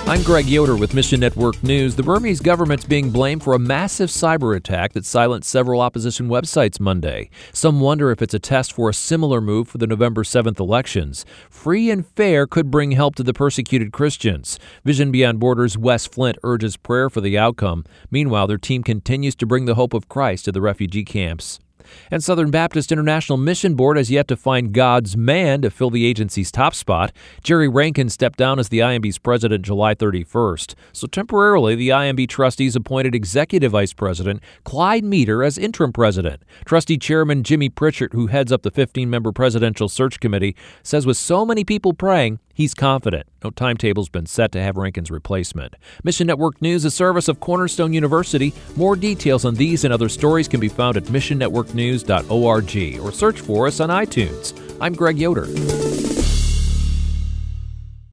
I'm Greg Yoder with Mission Network News. The Burmese government's being blamed for a massive cyber attack that silenced several opposition websites Monday. Some wonder if it's a test for a similar move for the November 7th elections. Free and fair could bring help to the persecuted Christians. Vision Beyond Borders' Wes Flint urges prayer for the outcome. Meanwhile, their team continues to bring the hope of Christ to the refugee camps. And Southern Baptist International Mission Board has yet to find God's man to fill the agency's top spot. Jerry Rankin stepped down as the IMB's president July 31st. So temporarily, the IMB trustees appointed Executive Vice President Clyde Meter as interim president. Trustee Chairman Jimmy Pritchard, who heads up the 15-member presidential search committee, says with so many people praying, he's confident. No timetable's been set to have Rankin's replacement. Mission Network News, a service of Cornerstone University. More details on these and other stories can be found at missionnetworknews.org or search for us on iTunes. I'm Greg Yoder.